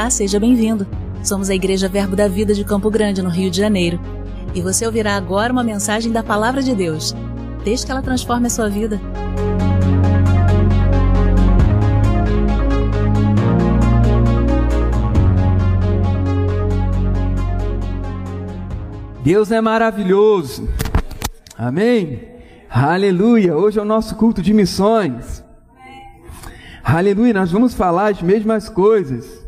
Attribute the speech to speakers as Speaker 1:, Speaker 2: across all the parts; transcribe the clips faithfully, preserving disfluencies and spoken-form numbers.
Speaker 1: Olá, seja bem-vindo. Somos a Igreja Verbo da Vida de Campo Grande, no Rio de Janeiro. E você ouvirá agora uma mensagem da Palavra de Deus. Desde que ela transforme a sua vida.
Speaker 2: Deus é maravilhoso. Amém? Aleluia. Hoje é o nosso culto de missões. Aleluia. Nós vamos falar as mesmas coisas.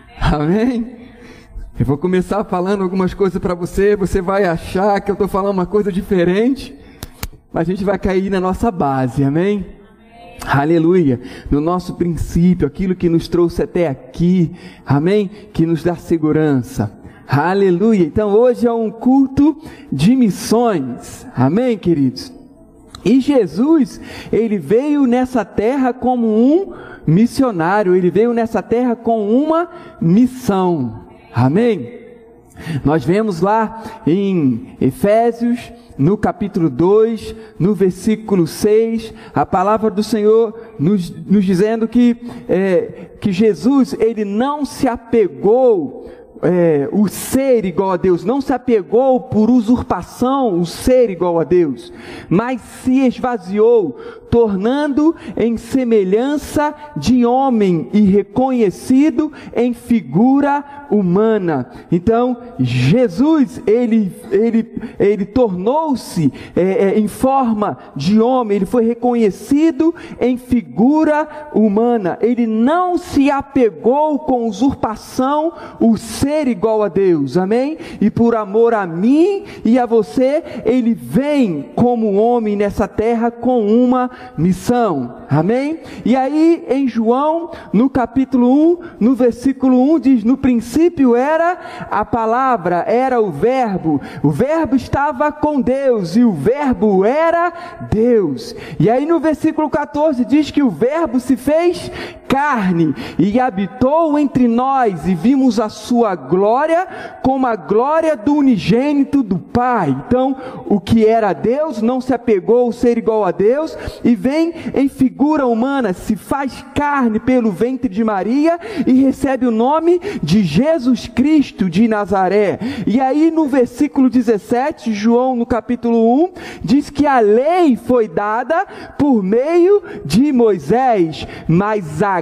Speaker 2: Amém? Eu vou começar falando algumas coisas para você. Você vai achar que eu estou falando uma coisa diferente, mas a gente vai cair na nossa base. Amém? Aleluia, no nosso princípio, aquilo que nos trouxe até aqui. Amém? Que nos dá segurança. Aleluia. Então hoje é um culto de missões. Amém, queridos? E Jesus, ele veio nessa terra como um missionário. Ele veio nessa terra com uma missão. Amém? Nós vemos lá em Efésios, no capítulo dois, no versículo seis, a palavra do Senhor nos, nos dizendo que, é, que Jesus, ele não se apegou É, o ser igual a Deus, não se apegou por usurpação o ser igual a Deus, mas se esvaziou, tornando em semelhança de homem e reconhecido em figura humana. Então Jesus, ele, ele, ele tornou-se é, é, em forma de homem, ele foi reconhecido em figura humana. Ele não se apegou com usurpação o ser igual a Deus, amém? E por amor a mim e a você, ele vem como homem nessa terra com uma missão, amém? E aí em João, no capítulo um, no versículo um, diz: no princípio era a palavra, era o verbo, o verbo estava com Deus e o verbo era Deus. E aí no versículo catorze diz que o verbo se fez carne e habitou entre nós, e vimos a sua glória como a glória do unigênito do Pai. Então, o que era Deus não se apegou ao ser igual a Deus e vem em figura humana, se faz carne pelo ventre de Maria e recebe o nome de Jesus Cristo de Nazaré. E aí no versículo dezessete, João no capítulo um, diz que a lei foi dada por meio de Moisés, mas a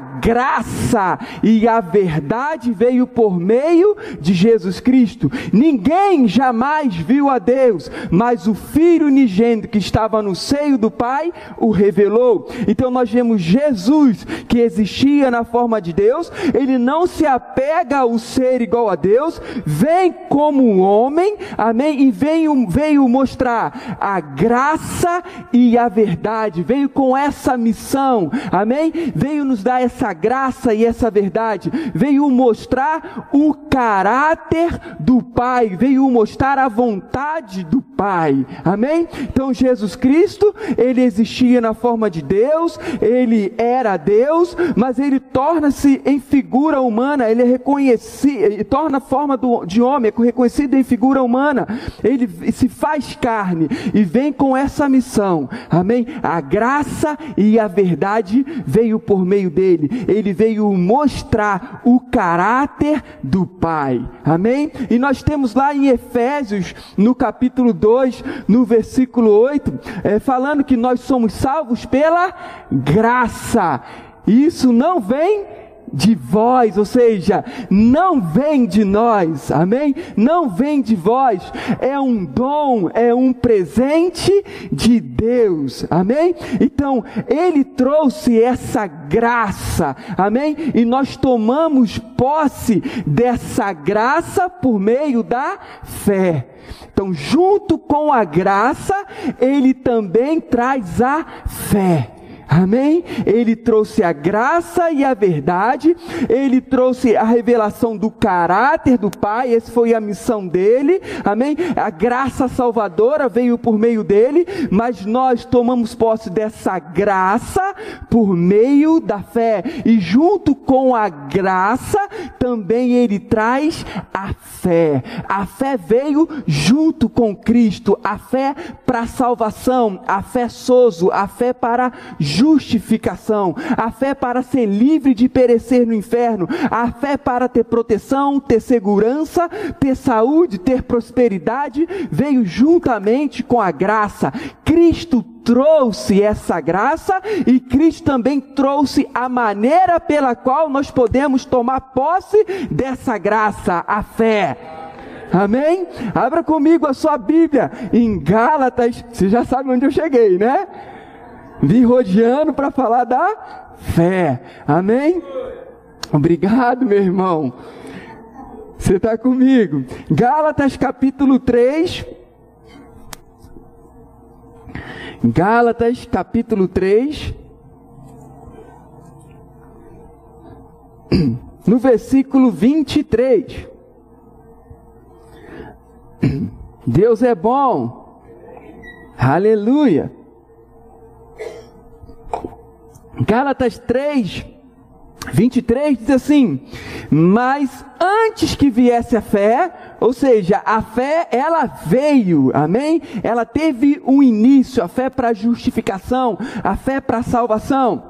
Speaker 2: graça e a verdade veio por meio de Jesus Cristo. Ninguém jamais viu a Deus, mas o Filho unigênito que estava no seio do Pai o revelou. Então nós vemos Jesus, que existia na forma de Deus, ele não se apega ao ser igual a Deus, vem como um homem, amém? E veio, veio mostrar a graça e a verdade, veio com essa missão, amém? Veio nos dar essa graça e essa verdade, veio mostrar o caráter do Pai, veio mostrar a vontade do Pai, amém? Então Jesus Cristo, ele existia na forma de Deus, ele era Deus, mas ele torna-se em figura humana, ele é reconhecido, ele torna a forma do, de homem, é reconhecido em figura humana, ele se faz carne e vem com essa missão, amém? A graça e a verdade veio por meio dele, ele veio mostrar o caráter do Pai, amém? E nós temos lá em Efésios, no capítulo dois, no versículo oito, é, falando que nós somos salvos pela graça. Isso não vem de vós, ou seja, não vem de nós, amém? Não vem de vós, é um dom, é um presente de Deus, amém? Então, ele trouxe essa graça, amém? E nós tomamos posse dessa graça por meio da fé. Então, junto com a graça, ele também traz a fé. Amém? Ele trouxe a graça e a verdade, ele trouxe a revelação do caráter do Pai, essa foi a missão dele, amém? A graça salvadora veio por meio dele, mas nós tomamos posse dessa graça por meio da fé, e junto com a graça, também ele traz a fé. A fé veio junto com Cristo, a fé para a salvação, a fé sozo, a fé para justiça, justificação, a fé para ser livre de perecer no inferno, a fé para ter proteção, ter segurança, ter saúde, ter prosperidade, veio juntamente com a graça. Cristo trouxe essa graça e Cristo também trouxe a maneira pela qual nós podemos tomar posse dessa graça, a fé. Amém? Abra comigo a sua Bíblia em Gálatas. Você já sabe onde eu cheguei, né? Vim rodeando para falar da fé. Amém? Obrigado, meu irmão. Você está comigo? Gálatas capítulo três. Gálatas capítulo três. No versículo vinte e três. Deus é bom. Aleluia. Gálatas três, vinte e três diz assim: mas antes que viesse a fé, ou seja, a fé ela veio, amém? Ela teve um início, a fé para justificação, a fé para salvação.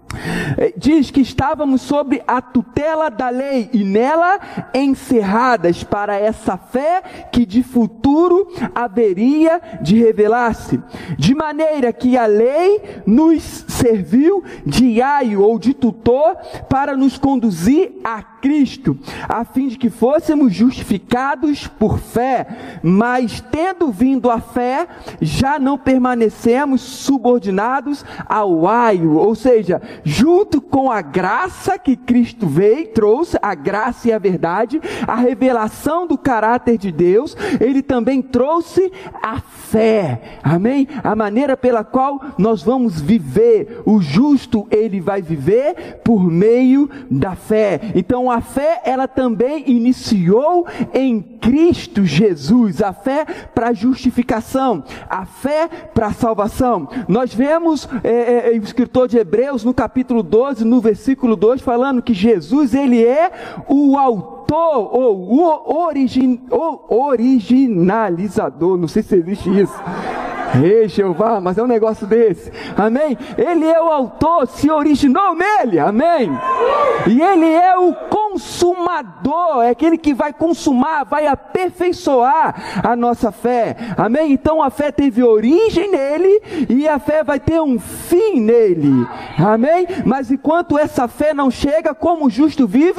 Speaker 2: Diz que estávamos sob a tutela da lei e nela encerradas para essa fé que de futuro haveria de revelar-se, de maneira que a lei nos serviu de aio ou de tutor para nos conduzir a Cristo, a fim de que fôssemos justificados por fé, mas tendo vindo a fé, já não permanecemos subordinados ao aio, ou seja, junto com a graça que Cristo veio, trouxe, a graça e a verdade, a revelação do caráter de Deus, Ele também trouxe a fé, amém? A maneira pela qual nós vamos viver, o justo ele vai viver por meio da fé. Então a fé ela também iniciou em Cristo Jesus, a fé para justificação, a fé para salvação. Nós vemos é, é, o escritor de Hebreus no capítulo doze, no versículo dois, falando que Jesus ele é o autor ou o, origin, o originalizador, não sei se existe isso. Ei, Jeová, mas é um negócio desse, amém? Ele é o autor, se originou nele, amém? E ele é o consumador, é aquele que vai consumar, vai aperfeiçoar a nossa fé, amém? Então a fé teve origem nele e a fé vai ter um fim nele, amém? Mas enquanto essa fé não chega, como o justo vive?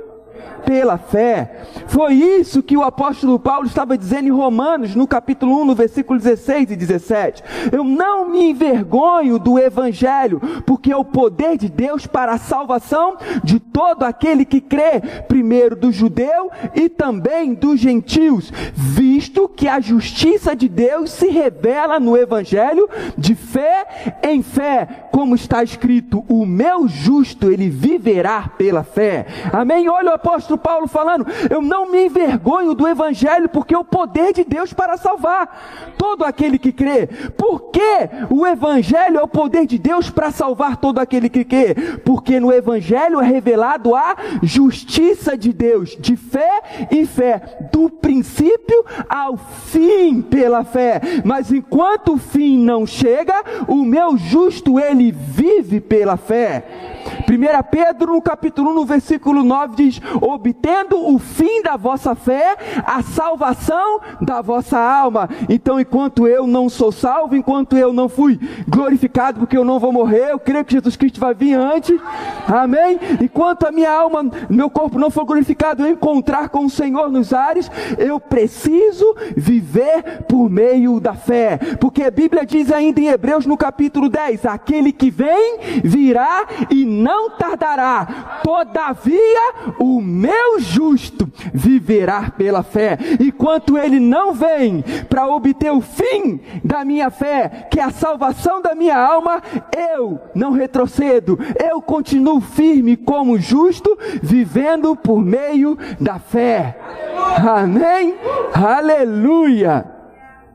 Speaker 2: Pela fé. Foi isso que o apóstolo Paulo estava dizendo em Romanos, no capítulo um, no versículo dezesseis e dezessete. Eu não me envergonho do evangelho, porque é o poder de Deus para a salvação de todo aquele que crê, primeiro do judeu e também dos gentios, visto que a justiça de Deus se revela no evangelho de fé em fé, como está escrito: o meu justo ele viverá pela fé. Amém? Olha o apóstolo Paulo falando: eu não me envergonho do evangelho, porque é o poder de Deus para salvar todo aquele que crê. Por que o evangelho é o poder de Deus para salvar todo aquele que crê? Porque no evangelho é revelado a justiça de Deus, de fé em fé, do princípio ao fim pela fé. Mas enquanto o fim não chega, o meu justo ele vive pela fé. primeira Pedro no capítulo um, no versículo nove diz: obtendo o fim da vossa fé, a salvação da vossa alma. Então enquanto eu não sou salvo, enquanto eu não fui glorificado, porque eu não vou morrer, eu creio que Jesus Cristo vai vir antes, amém? Enquanto a minha alma, meu corpo não for glorificado, eu encontrar com o Senhor nos ares, eu preciso viver por meio da fé, porque a Bíblia diz ainda em Hebreus no capítulo dez: aquele que vem, virá e não tardará, todavia o meu justo viverá pela fé. Enquanto ele não vem para obter o fim da minha fé, que é a salvação da minha alma, eu não retrocedo, eu continuo firme como justo, vivendo por meio da fé. Amém? Aleluia!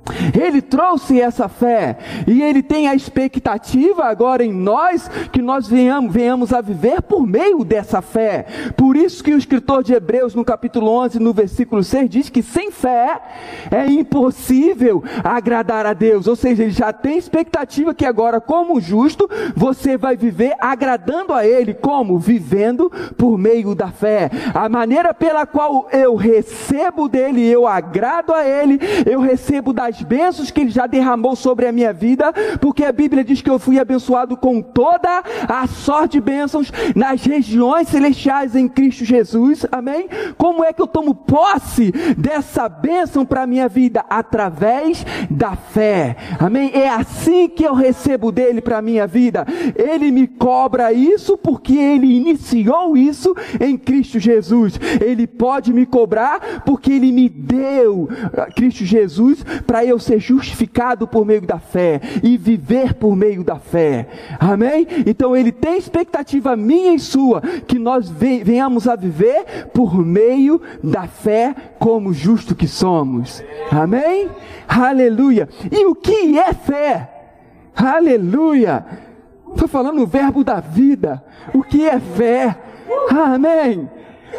Speaker 2: Ele trouxe essa fé e Ele tem a expectativa agora em nós que nós venhamos, venhamos a viver por meio dessa fé. Por isso que o escritor de Hebreus no capítulo onze, no versículo seis, diz que sem fé é impossível agradar a Deus. Ou seja, ele já tem expectativa que agora, como justo, você vai viver agradando a Ele. Como? Vivendo por meio da fé. A maneira pela qual eu recebo dEle, eu agrado a Ele, eu recebo das bênçãos que Ele já derramou sobre a minha vida, porque a Bíblia diz que eu fui abençoado com toda a sorte de bênçãos nas regiões celestiais em Cristo Jesus, amém? Como é que eu tomo posse dessa bênção para a minha vida? Através da fé, amém? É assim que eu recebo dEle para a minha vida. Ele me cobra isso porque Ele iniciou isso em Cristo Jesus. Ele pode me cobrar porque Ele me deu Cristo Jesus para eu ser justificado por meio da fé e viver por meio da fé, amém? Então Ele tem expectativa minha e sua que nós venhamos a viver por meio da fé como justo que somos, amém? Aleluia! E o que é fé? Aleluia! Estou falando o verbo da vida. O que é fé? Amém!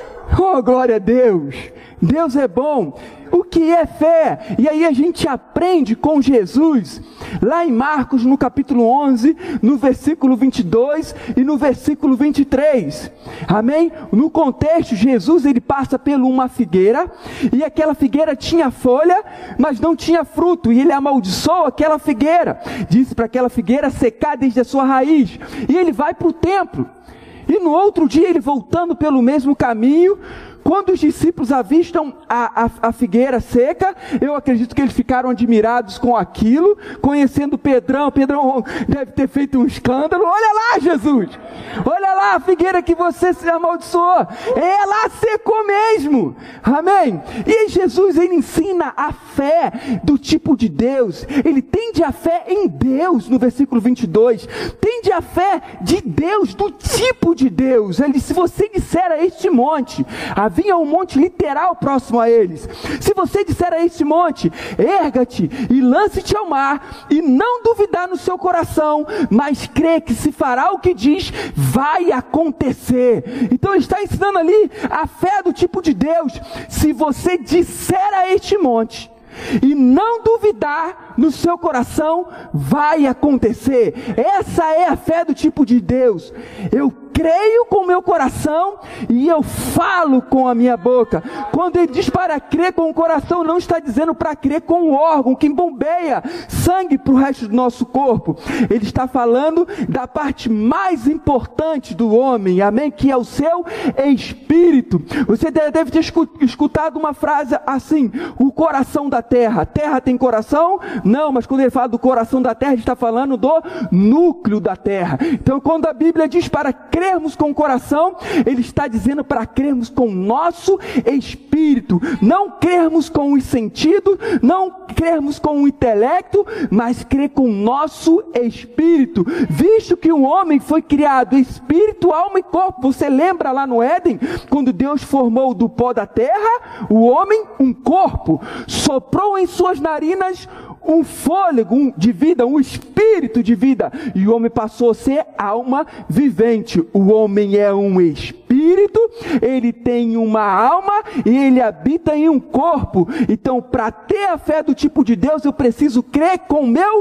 Speaker 2: Oh, glória a Deus! Deus é bom. O que é fé? E aí a gente aprende com Jesus, lá em Marcos, no capítulo onze, no versículo vinte e dois e no versículo vinte e três. Amém? No contexto, Jesus ele passa por uma figueira, e aquela figueira tinha folha, mas não tinha fruto, e ele amaldiçoa aquela figueira, disse para aquela figueira secar desde a sua raiz, e ele vai para o templo. E no outro dia, ele voltando pelo mesmo caminho, quando os discípulos avistam a, a, a figueira seca, eu acredito que eles ficaram admirados com aquilo, conhecendo Pedrão. Pedrão deve ter feito um escândalo. Olha lá, Jesus! Olha lá a figueira que você se amaldiçoou. Ela secou mesmo. Amém? E Jesus, ele ensina a fé do tipo de Deus. Ele tende a fé em Deus, no versículo vinte e dois. Tende a fé de Deus, do tipo de Deus. Ele, se você disser a este monte, havia um monte literal próximo a eles. Se você disser a este monte, erga-te e lance-te ao mar, e não duvidar no seu coração, mas crê que se fará o que diz, vai acontecer. Então ele está ensinando ali a fé do tipo de Deus. Se você disser a este monte e não duvidar no seu coração, vai acontecer. Essa é a fé do tipo de Deus. Eu creio com o meu coração e eu falo com a minha boca. Quando ele diz para crer com o coração, não está dizendo para crer com o órgão que bombeia sangue para o resto do nosso corpo. Ele está falando da parte mais importante do homem, amém? Que é o seu espírito. Você deve ter escutado uma frase assim: o coração da terra. Terra tem coração? Não, mas quando ele fala do coração da terra, ele está falando do núcleo da terra. Então quando a Bíblia diz para crer crermos com o coração, ele está dizendo para crermos com o nosso espírito, não crermos com os sentidos, não crermos com o intelecto, mas crer com o nosso espírito, visto que o homem foi criado espírito, alma e corpo. Você lembra lá no Éden, quando Deus formou do pó da terra o homem um corpo, soprou em suas narinas um fôlego um, de vida, um espírito de vida, e o homem passou a ser alma vivente. O homem é um espírito, ele tem uma alma e ele habita em um corpo. Então, para ter a fé do tipo de Deus, eu preciso crer com o meu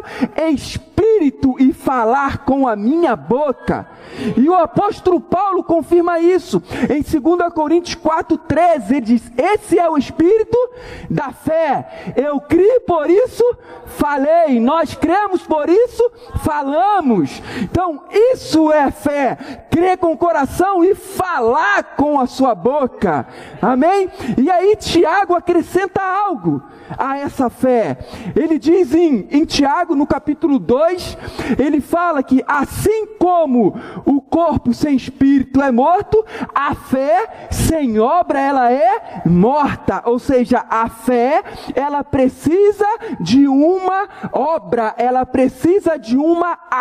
Speaker 2: espírito e falar com a minha boca. E o apóstolo Paulo confirma isso em dois Coríntios quatro, treze. Ele diz: esse é o espírito da fé. Eu criei, por isso falei. Nós cremos, por isso falamos. Então isso é fé, crer com o coração e falar com a sua boca, amém? E aí Tiago acrescenta algo a essa fé. Ele diz em, em Tiago, no capítulo dois, ele fala que assim como o corpo sem espírito é morto, a fé sem obra ela é morta. Ou seja, a fé ela precisa de uma obra, ela precisa de uma ação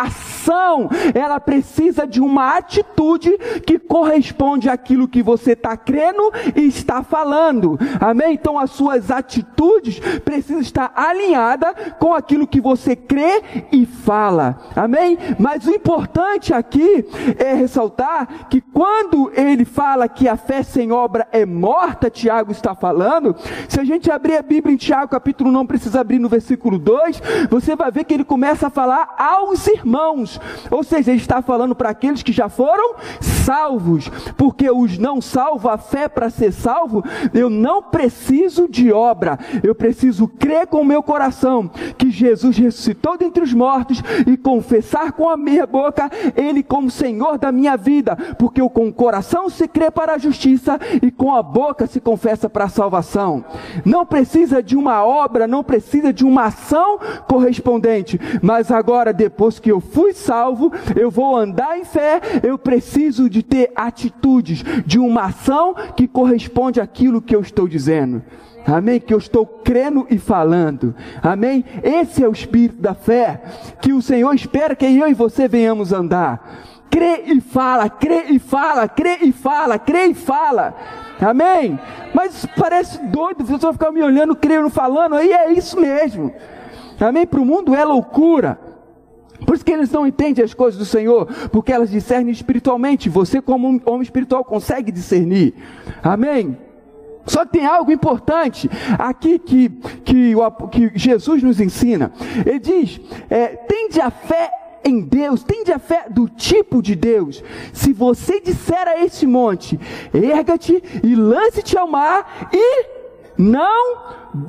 Speaker 2: ação, ela precisa de uma atitude que corresponde àquilo que você está crendo e está falando. Amém? Então as suas atitudes precisam estar alinhadas com aquilo que você crê e fala. Amém? Mas o importante aqui é ressaltar que quando ele fala que a fé sem obra é morta, Tiago está falando, se a gente abrir a Bíblia em Tiago capítulo um, não precisa abrir no versículo dois, você vai ver que ele começa a falar aos irmãos, ou seja, ele está falando para aqueles que já foram salvos, porque os não salvos, a fé para ser salvo, eu não preciso de obra, eu preciso crer com o meu coração que Jesus ressuscitou dentre os mortos e confessar com a minha boca Ele como Senhor da minha vida, porque com o coração se crê para a justiça e com a boca se confessa para a salvação. Não precisa de uma obra, não precisa de uma ação correspondente, mas agora depois que eu fui salvo, eu vou andar em fé, eu preciso de ter atitudes, de uma ação que corresponde àquilo que eu estou dizendo. Amém? Que eu estou crendo e falando. Amém? Esse é o espírito da fé que o Senhor espera que eu e você venhamos andar. Crê e fala, crê e fala, crê e fala, crê e fala. Amém? Mas parece doido, você vai ficar me olhando, crendo, falando, aí é isso mesmo. Amém? Para o mundo é loucura. Por isso que eles não entendem as coisas do Senhor, porque elas discernem espiritualmente. Você como um homem espiritual consegue discernir. Amém? Só tem algo importante aqui que, que, que Jesus nos ensina. Ele diz, é, tende a fé em Deus, tende a fé do tipo de Deus. Se você disser a este monte, erga-te e lance-te ao mar, e não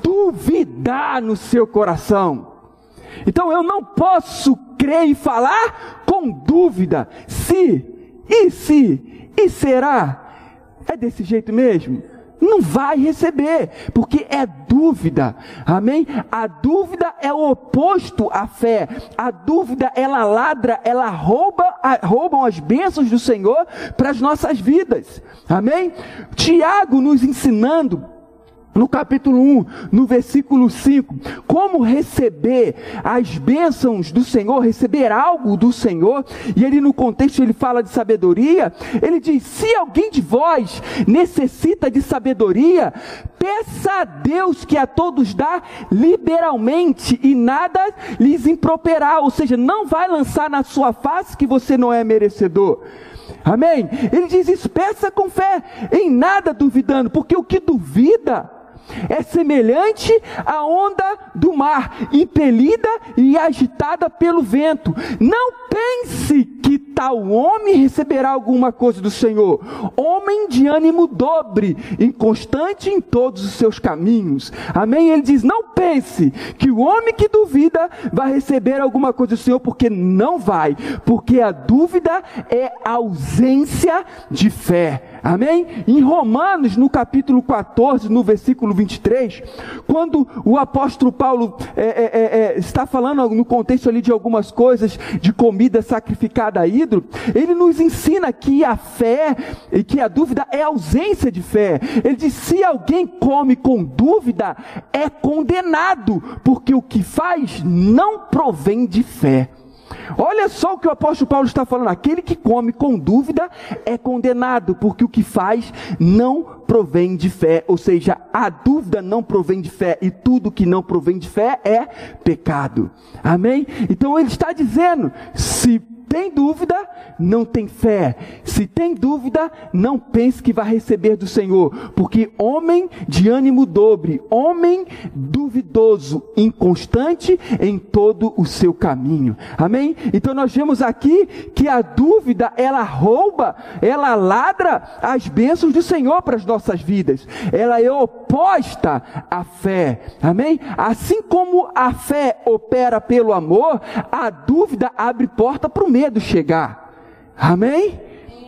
Speaker 2: duvidar no seu coração. Então eu não posso crer e falar com dúvida. Se, e se, e será? É desse jeito mesmo? Não vai receber, porque é dúvida, amém? A dúvida é o oposto à fé. A dúvida, ela ladra, ela rouba, roubam as bênçãos do Senhor para as nossas vidas, amém? Tiago nos ensinando, no capítulo um, no versículo cinco, como receber as bênçãos do Senhor, receber algo do Senhor, e ele no contexto ele fala de sabedoria, ele diz, se alguém de vós necessita de sabedoria, peça a Deus que a todos dá liberalmente, e nada lhes improperá, ou seja, não vai lançar na sua face que você não é merecedor. Amém? Ele diz isso, peça com fé, em nada duvidando, porque o que duvida é semelhante à onda do mar, impelida e agitada pelo vento. Não pense que tal homem receberá alguma coisa do Senhor. Homem de ânimo dobre, inconstante em todos os seus caminhos. Amém? Ele diz, não pense que o homem que duvida vai receber alguma coisa do Senhor, porque não vai. Porque a dúvida é ausência de fé. Amém? Em Romanos, no capítulo quatorze, no versículo vinte e três, quando o apóstolo Paulo é, é, é, está falando no contexto ali de algumas coisas, de comida sacrificada a ídolo, ele nos ensina que a fé, e que a dúvida é ausência de fé. Ele diz, se alguém come com dúvida, é condenado, porque o que faz não provém de fé. Olha só o que o apóstolo Paulo está falando, aquele que come com dúvida é condenado, porque o que faz não provém de fé, ou seja, a dúvida não provém de fé, e tudo que não provém de fé é pecado. Amém? Então ele está dizendo, se tem dúvida, não tem fé. Se tem dúvida, não pense que vai receber do Senhor, porque homem de ânimo dobre, homem duvidoso, inconstante em todo o seu caminho. Amém? Então nós vemos aqui que a dúvida, ela rouba, ela ladra as bênçãos do Senhor para as nossas vidas. Ela é oposta à fé. Amém? Assim como a fé opera pelo amor, a dúvida abre porta para o medo chegar. Amém?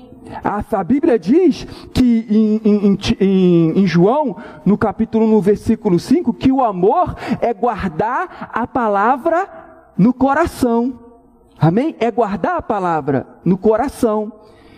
Speaker 2: A, a Bíblia diz que em, em, em, em João, no capítulo um, no versículo cinco, que o amor é guardar a palavra no coração. Amém? É guardar a palavra no coração.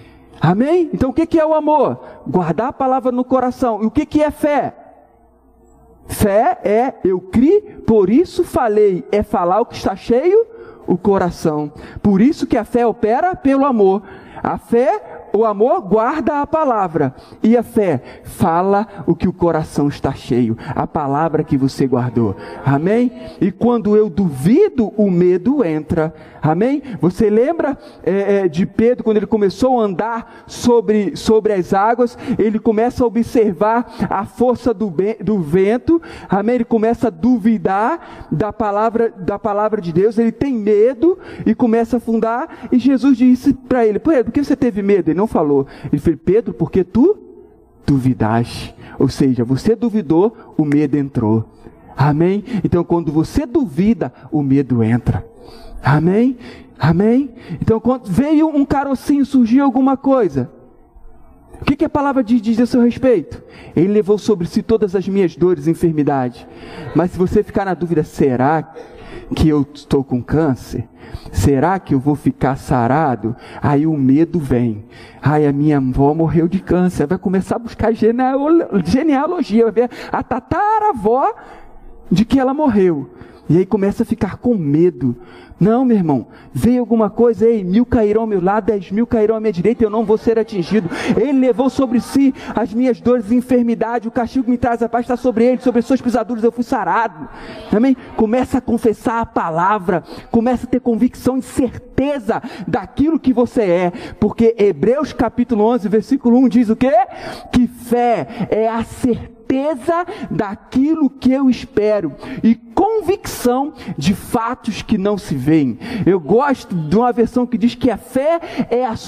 Speaker 2: Amém? Então o que, que é o amor? Guardar a palavra no coração. E o que, que é fé? Fé é eu criei, por isso falei. É falar o que está cheio o coração. Por isso que a fé opera pelo amor. A fé, o amor guarda a palavra. E a fé fala o que o coração está cheio. A palavra que você guardou. Amém? E quando eu duvido, o medo entra. Amém? Você lembra é, é, de Pedro, quando ele começou a andar sobre, sobre as águas, ele começa a observar a força do, do vento. Amém? Ele começa a duvidar da palavra, da palavra de Deus. Ele tem medo e começa a afundar. E Jesus disse para ele: Pedro, por que você teve medo? Ele não falou. Ele falou: Pedro, porque tu duvidaste. Ou seja, você duvidou, o medo entrou. Amém? Então quando você duvida, o medo entra. Amém? Amém? Então quando veio um carocinho, surgiu alguma coisa, o que, que a palavra diz, diz a seu respeito? Ele levou sobre si todas as minhas dores e enfermidades. Mas se você ficar na dúvida, será que eu estou com câncer? Será que eu vou ficar sarado? Aí o medo vem. Ai, a minha avó morreu de câncer. Vai começar a buscar genealogia, vai ver a tataravó de que ela morreu. E aí começa a ficar com medo. Não, meu irmão, veio alguma coisa, ei, mil cairão ao meu lado, dez mil cairão à minha direita, eu não vou ser atingido. Ele levou sobre si as minhas dores e enfermidade, o castigo me traz a paz, está sobre ele, sobre as suas pisaduras eu fui sarado. Amém? Começa a confessar a palavra, começa a ter convicção e certeza daquilo que você é, porque Hebreus capítulo onze, versículo um diz o quê? Que fé é a certeza daquilo que eu espero e convicção de fatos que não se veem. Eu gosto de uma versão que diz que a fé é a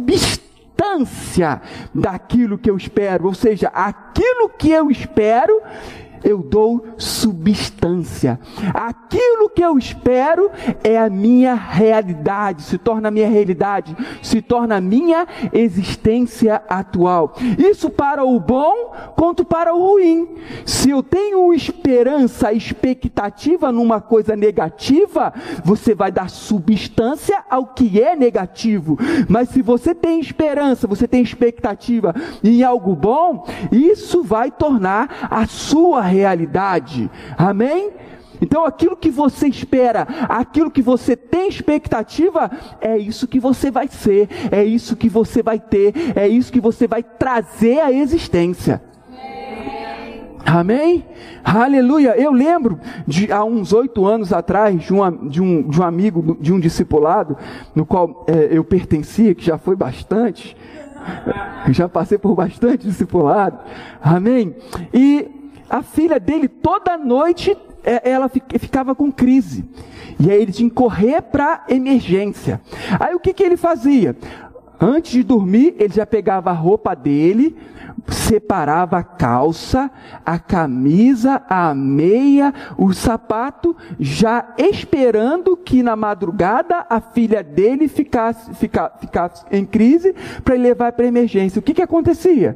Speaker 2: substância daquilo que eu espero, ou seja, aquilo que eu espero, eu dou substância. Aquilo que eu espero é a minha realidade, se torna a minha realidade, se torna a minha existência atual. Isso para o bom quanto para o ruim. Se eu tenho esperança, expectativa numa coisa negativa, você vai dar substância ao que é negativo. Mas se você tem esperança, você tem expectativa em algo bom, isso vai tornar a sua realidade. Amém? Então aquilo que você espera, aquilo que você tem expectativa, é isso que você vai ser, é isso que você vai ter, é isso que você vai trazer à existência. Amém? Aleluia. Eu lembro de há uns oito anos atrás de, uma, de, um, de um amigo, de um discipulado, no qual é, eu pertencia, que já foi bastante, eu já passei por bastante discipulado. Amém? E a filha dele, toda noite, ela ficava com crise. E aí ele tinha que correr para emergência. Aí o que, que ele fazia? Antes de dormir, ele já pegava a roupa dele, separava a calça, a camisa, a meia, o sapato, já esperando que na madrugada a filha dele ficasse, ficasse, ficasse em crise para ele levar para emergência. O que, que acontecia?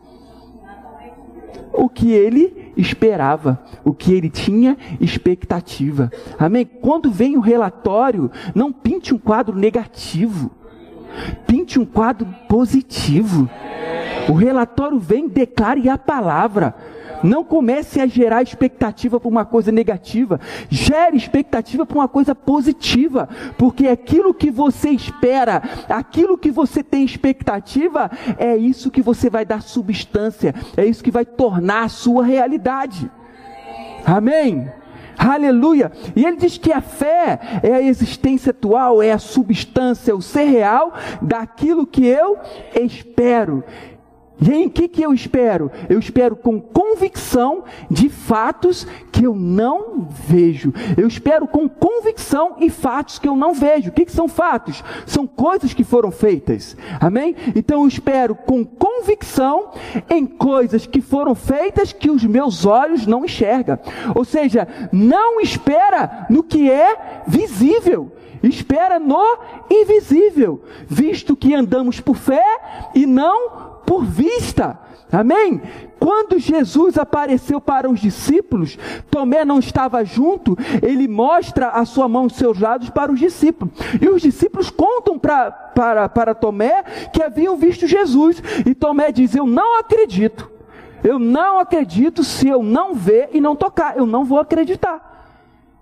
Speaker 2: O que ele esperava, o que ele tinha expectativa. Amém? Quando vem o relatório, não pinte um quadro negativo, pinte um quadro positivo. O relatório vem, declare a palavra. Não comece a gerar expectativa para uma coisa negativa. Gere expectativa para uma coisa positiva. Porque aquilo que você espera, aquilo que você tem expectativa, é isso que você vai dar substância. É isso que vai tornar a sua realidade. Amém? Aleluia. E ele diz que a fé é a existência atual, é a substância, é o ser real daquilo que eu espero. E em que que eu espero? Eu espero com convicção de fatos que eu não vejo. Eu espero com convicção em fatos que eu não vejo. O que que são fatos? São coisas que foram feitas. Amém? Então eu espero com convicção em coisas que foram feitas que os meus olhos não enxergam. Ou seja, não espera no que é visível. Espera no invisível. Visto que andamos por fé e não por vista. Amém? Quando Jesus apareceu para os discípulos, Tomé não estava junto, ele mostra a sua mão e os seus lados para os discípulos. E os discípulos contam pra, para, para Tomé que haviam visto Jesus. E Tomé diz: eu não acredito. Eu não acredito se eu não ver e não tocar. Eu não vou acreditar.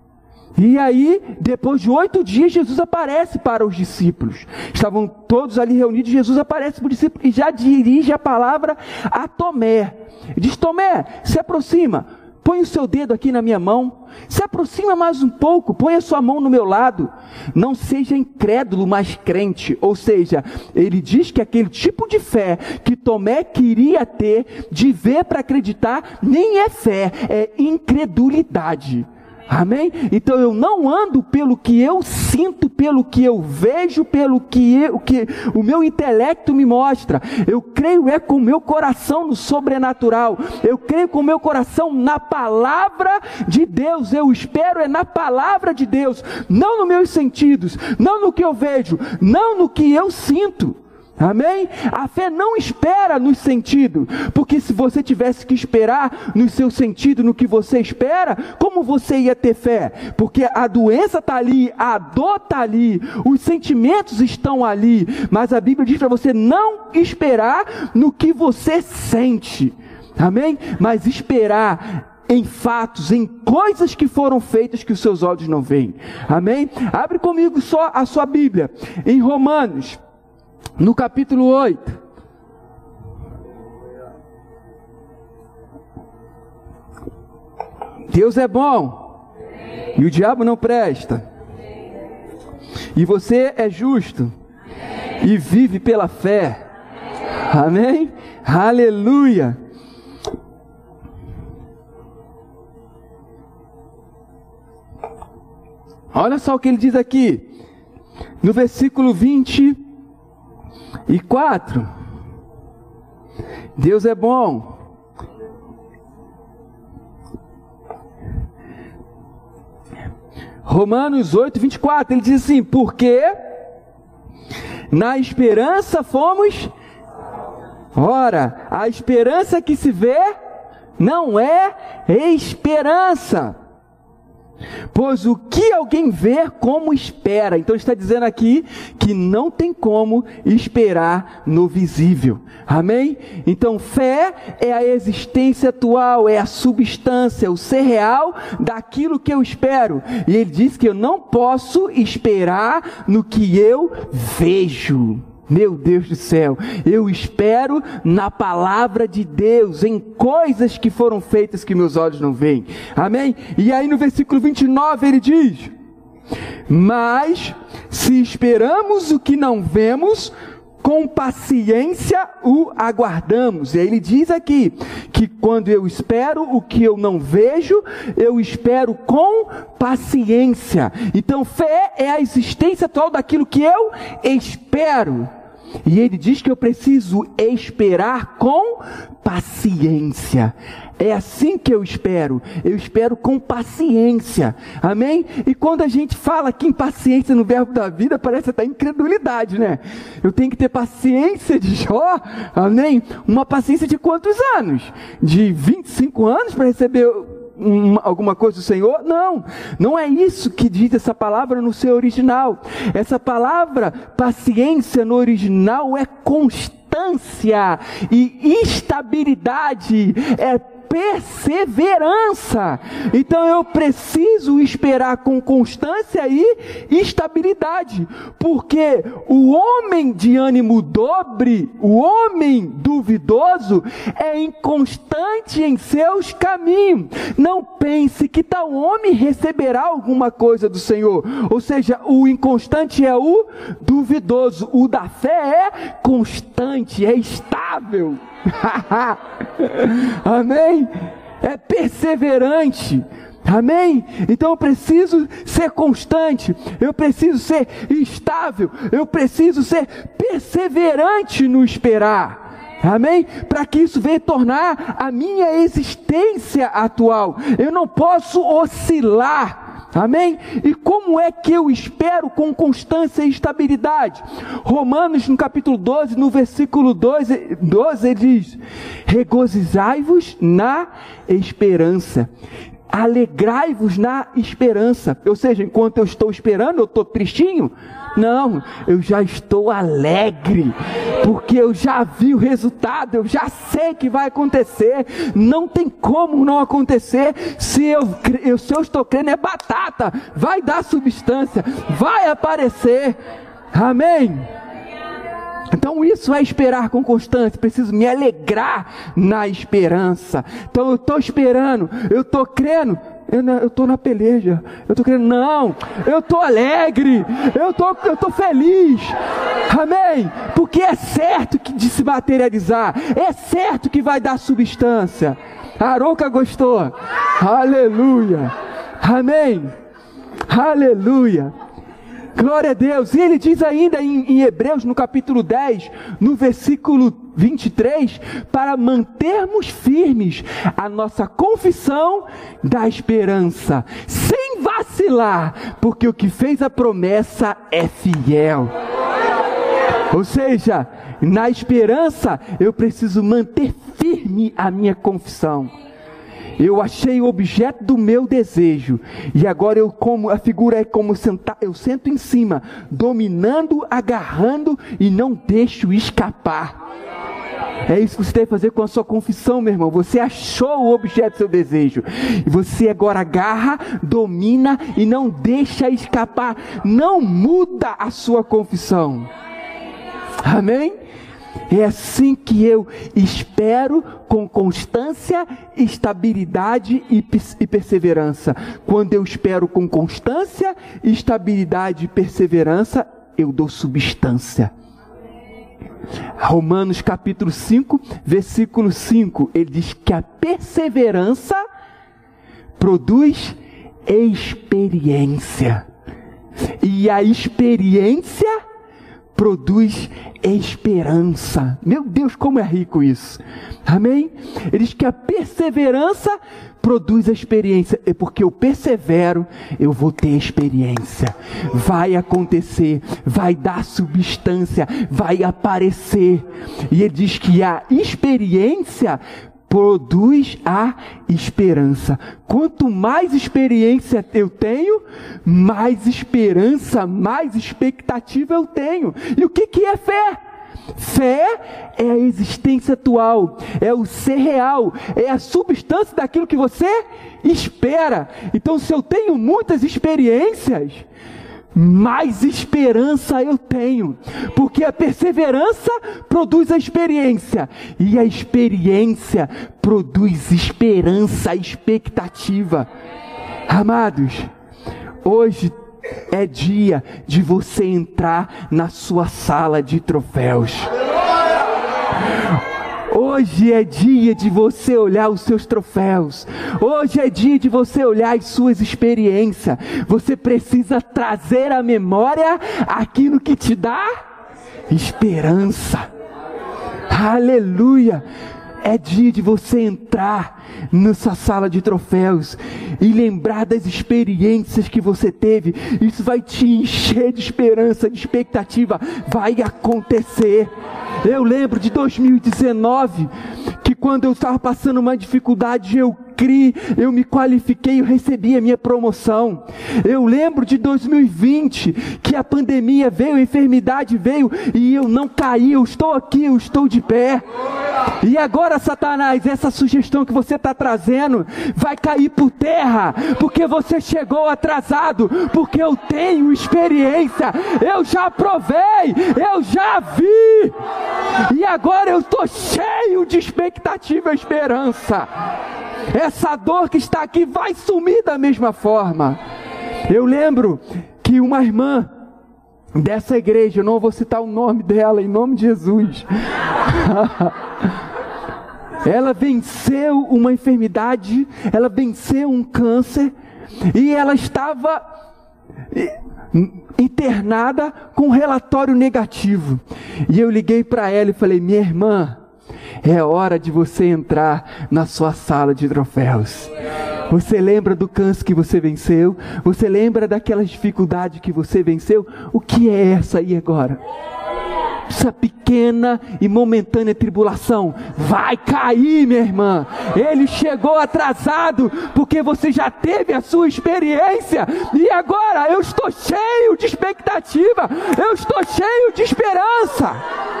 Speaker 2: E aí, depois de oito dias, Jesus aparece para os discípulos. Estavam todos ali reunidos, Jesus aparece para os discípulos e já dirige a palavra a Tomé. Diz: Tomé, se aproxima, põe o seu dedo aqui na minha mão, se aproxima mais um pouco, põe a sua mão no meu lado. Não seja incrédulo, mas crente. Ou seja, ele diz que aquele tipo de fé que Tomé queria ter, de ver para acreditar, nem é fé, é incredulidade. Amém? Então eu não ando pelo que eu sinto, pelo que eu vejo, pelo que, eu, que o meu intelecto me mostra. Eu creio é com o meu coração no sobrenatural. Eu creio com o meu coração na palavra de Deus. Eu espero é na palavra de Deus, não nos meus sentidos, não no que eu vejo, não no que eu sinto. Amém? A fé não espera nos sentidos, porque se você tivesse que esperar no seu sentido, no que você espera, como você ia ter fé? Porque a doença está ali, a dor está ali, os sentimentos estão ali, mas a Bíblia diz para você não esperar no que você sente, amém? Mas esperar em fatos, em coisas que foram feitas que os seus olhos não veem, amém? Abre comigo só a sua Bíblia, em Romanos, no capítulo oito. Deus é bom e o diabo não presta, e você é justo e vive pela fé. Amém? Aleluia. Olha só o que ele diz aqui no versículo vinte e quatro. Deus é bom. Romanos oito, vinte e quatro, ele diz assim: porque na esperança fomos. Ora, a esperança que se vê não é esperança, pois o que alguém vê, como espera. Então está dizendo aqui que não tem como esperar no visível. Amém? Então fé é a existência atual, é a substância, o ser real daquilo que eu espero. E ele diz que eu não posso esperar no que eu vejo. Meu Deus do céu, eu espero na palavra de Deus, em coisas que foram feitas que meus olhos não veem. Amém? E aí no versículo vinte e nove ele diz: mas se esperamos o que não vemos, com paciência o aguardamos. E aí ele diz aqui, que quando eu espero o que eu não vejo, eu espero com paciência. Então fé é a existência atual daquilo que eu espero. E ele diz que eu preciso esperar com paciência. É assim que eu espero. Eu espero com paciência. Amém? E quando a gente fala aqui em paciência no verbo da vida, parece até incredulidade, né? Eu tenho que ter paciência de Jó. Amém? Uma paciência de quantos anos? De vinte e cinco anos para receber Uma, alguma coisa do Senhor? Não, não é isso que diz essa palavra no seu original. Essa palavra paciência no original é constância e estabilidade, é perseverança. Então eu preciso esperar com constância e estabilidade, porque o homem de ânimo dobre, o homem duvidoso, é inconstante em seus caminhos. Não pense que tal homem receberá alguma coisa do Senhor. Ou seja, o inconstante é o duvidoso, o da fé é constante, é estável. Amém? É perseverante. Amém? Então eu preciso ser constante, eu preciso ser estável, eu preciso ser perseverante no esperar. Amém? Para que isso venha tornar a minha existência atual. Eu não posso oscilar. Amém? E como é que eu espero com constância e estabilidade? Romanos no capítulo doze, no versículo doze, doze ele diz: regozijai-vos na esperança, alegrai-vos na esperança. Ou seja, enquanto eu estou esperando, eu estou tristinho? Não, eu já estou alegre, porque eu já vi o resultado, eu já sei que vai acontecer. Não tem como não acontecer. Se eu, eu, se eu estou crendo, é batata, vai dar substância, vai aparecer. Amém? Então isso é esperar com constância. Preciso me alegrar na esperança. Então eu estou esperando, eu estou crendo, eu estou na peleja, eu estou crendo, não, eu estou alegre, eu estou eu tô feliz. Amém? Porque é certo que de se materializar, é certo que vai dar substância. A Aroca gostou. Aleluia. Amém. Aleluia. Glória a Deus. E ele diz ainda em, em Hebreus, no capítulo dez, no versículo vinte e três, para mantermos firmes a nossa confissão da esperança, sem vacilar, porque o que fez a promessa é fiel. Ou seja, na esperança eu preciso manter firme a minha confissão. Eu achei o objeto do meu desejo, e agora eu como, a figura é como sentar, eu sento em cima, dominando, agarrando e não deixo escapar. É isso que você deve fazer com a sua confissão, meu irmão. Você achou o objeto do seu desejo, e você agora agarra, domina e não deixa escapar. Não muda a sua confissão. Amém? É assim que eu espero com constância, estabilidade e, e perseverança. Quando eu espero com constância, estabilidade e perseverança, eu dou substância. Romanos capítulo cinco, versículo cinco, ele diz que a perseverança produz experiência. E a experiência produz esperança. Meu Deus, como é rico isso. Amém? Ele diz que a perseverança produz a experiência. É porque eu persevero, eu vou ter experiência. Vai acontecer, vai dar substância, vai aparecer. E ele diz que a experiência produz a esperança. Quanto mais experiência eu tenho, mais esperança, mais expectativa eu tenho. E o que que é fé? Fé é a existência atual, é o ser real, é a substância daquilo que você espera. Então, se eu tenho muitas experiências, mais esperança eu tenho, porque a perseverança produz a experiência, e a experiência produz esperança, expectativa. Amados, hoje é dia de você entrar na sua sala de troféus. Hoje é dia de você olhar os seus troféus. Hoje é dia de você olhar as suas experiências. Você precisa trazer à memória aquilo que te dá esperança. Aleluia! É dia de você entrar nessa sala de troféus e lembrar das experiências que você teve. Isso vai te encher de esperança, de expectativa. Vai acontecer. Eu lembro de dois mil e dezenove, que quando eu estava passando uma dificuldade, eu criei, eu me qualifiquei, eu recebi a minha promoção. Eu lembro de dois mil e vinte, que a pandemia veio, a enfermidade veio, e eu não caí, eu estou aqui, eu estou de pé. E agora, Satanás, essa sugestão que você está trazendo vai cair por terra, porque você chegou atrasado, porque eu tenho experiência, eu já provei, eu já vi, e agora eu estou cheio de expectativa e esperança. Essa dor que está aqui vai sumir da mesma forma. Eu lembro que uma irmã dessa igreja, eu não vou citar o nome dela, em nome de Jesus, ela venceu uma enfermidade, ela venceu um câncer, e ela estava internada com um relatório negativo. E eu liguei para ela e falei: minha irmã, é hora de você entrar na sua sala de troféus. Você lembra do câncer que você venceu? Você lembra daquela dificuldade que você venceu? O que é essa aí agora? essa pequena e momentânea tribulação vai cair, minha irmã. Ele chegou atrasado porque você já teve a sua experiência, e agora eu estou cheio de expectativa, eu estou cheio de esperança.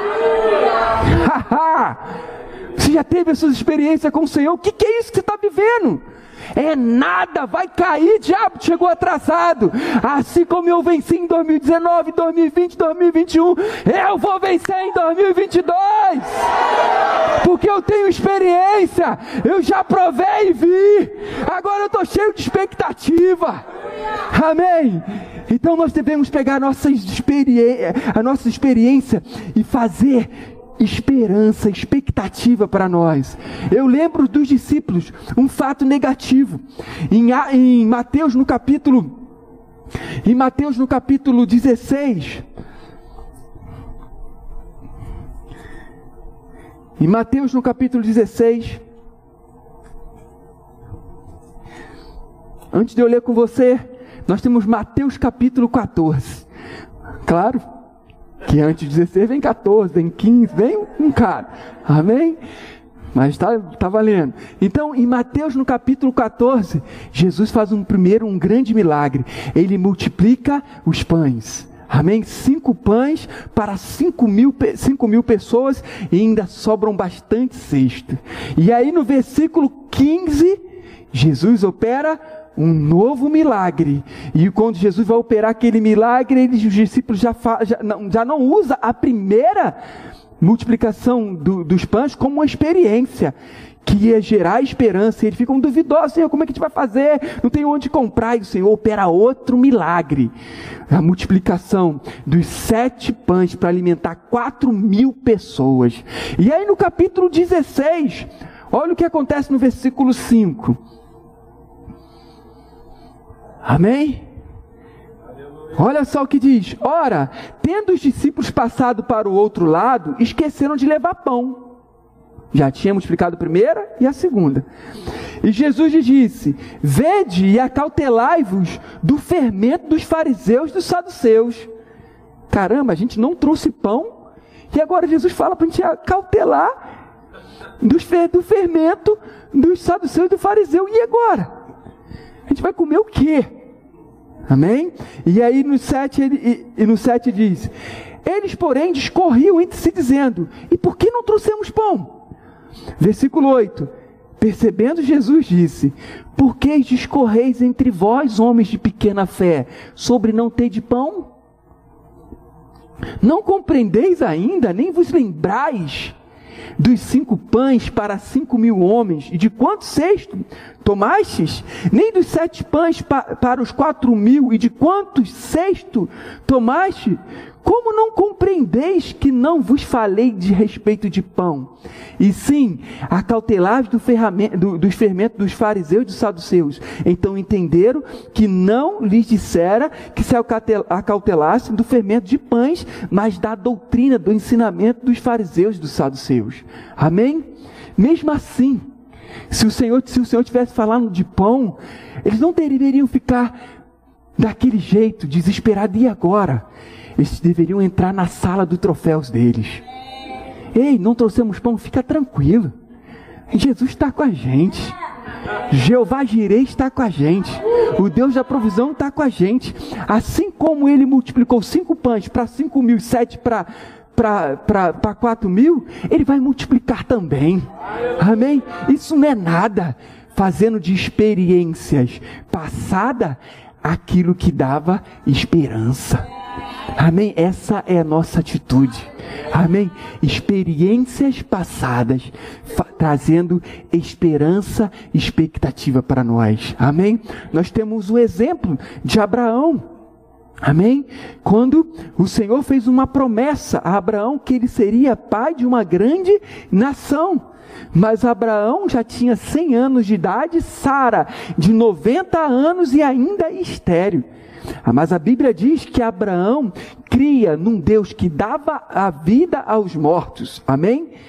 Speaker 2: Você já teve a sua experiência com o Senhor. O que, que é isso que você está vivendo? É nada, vai cair, diabo, chegou atrasado. Assim como eu venci em dois mil e dezenove, dois mil e vinte, dois mil e vinte e um, eu vou vencer em dois mil e vinte e dois, porque eu tenho experiência, eu já provei e vi, agora eu estou cheio de expectativa. Amém? Então nós devemos pegar a nossa experiência, a nossa experiência e fazer esperança, expectativa para nós. Eu lembro dos discípulos, um fato negativo, em, em Mateus no capítulo, em Mateus no capítulo dezesseis, em Mateus no capítulo dezesseis, antes de eu ler com você, nós temos Mateus capítulo quatorze, claro, que antes de dezesseis vem quatorze, vem quinze, vem um cara, amém? Mas está tá valendo. Então, em Mateus no capítulo quatorze, Jesus faz um primeiro, um grande milagre. Ele multiplica os pães, amém? Cinco pães para cinco mil, cinco mil pessoas, e ainda sobram bastante cestos. E aí no versículo quinze, Jesus opera um novo milagre. E quando Jesus vai operar aquele milagre, eles, os discípulos já, fa, já, não, já não usa a primeira multiplicação do, dos pães como uma experiência que ia gerar esperança. Eles ficam duvidosos: Senhor, como é que a gente vai fazer? Não tem onde comprar. E o Senhor opera outro milagre, a multiplicação dos sete pães para alimentar quatro mil pessoas. E aí no capítulo dezesseis, olha o que acontece no versículo cinco. Amém? Olha só o que diz: ora, tendo os discípulos passado para o outro lado, esqueceram de levar pão. Já tínhamos explicado a primeira e a segunda. E Jesus lhes disse: vede e acautelai-vos do fermento dos fariseus e dos saduceus. Caramba, a gente não trouxe pão, e agora Jesus fala para a gente acautelar dos, do fermento dos saduceus e do fariseu. E agora? A gente vai comer o quê? Amém? E aí no sete, ele, e, e no sete diz: eles porém discorriam entre si dizendo: e por que não trouxemos pão? Versículo oito, percebendo Jesus disse: por que discorreis entre vós, homens de pequena fé, sobre não ter de pão? Não compreendeis ainda, nem vos lembrais dos cinco pães para cinco mil homens, e de quantos cestos tomastes? Nem dos sete pães pa, para os quatro mil, e de quantos cestos tomaste? Como não compreendeis que não vos falei de respeito de pão? E sim, acautelai-vos do do, dos fermentos dos fariseus e dos saduceus. Então entenderam que não lhes dissera que se acautelassem do fermento de pães, mas da doutrina, do ensinamento dos fariseus e dos saduceus. Amém? Mesmo assim, se o Senhor, se o Senhor tivesse falando de pão, eles não deveriam ficar daquele jeito, desesperados. E agora? Eles deveriam entrar na sala dos troféus deles. Ei, não trouxemos pão? Fica tranquilo, Jesus está com a gente. Jeová Jireh está com a gente. O Deus da provisão está com a gente. Assim como Ele multiplicou cinco pães para cinco mil e sete para para quatro mil, Ele vai multiplicar também. Amém? Isso não é nada. Fazendo de experiências passadas aquilo que dava esperança. Amém? Essa é a nossa atitude. Amém? Experiências passadas, trazendo esperança e expectativa para nós. Amém? Nós temos o exemplo de Abraão. Amém? Quando o Senhor fez uma promessa a Abraão que ele seria pai de uma grande nação. Mas Abraão já tinha cem anos de idade, Sara de noventa anos e ainda estéril. Mas a Bíblia diz que Abraão cria num Deus que dava a vida aos mortos. Amém?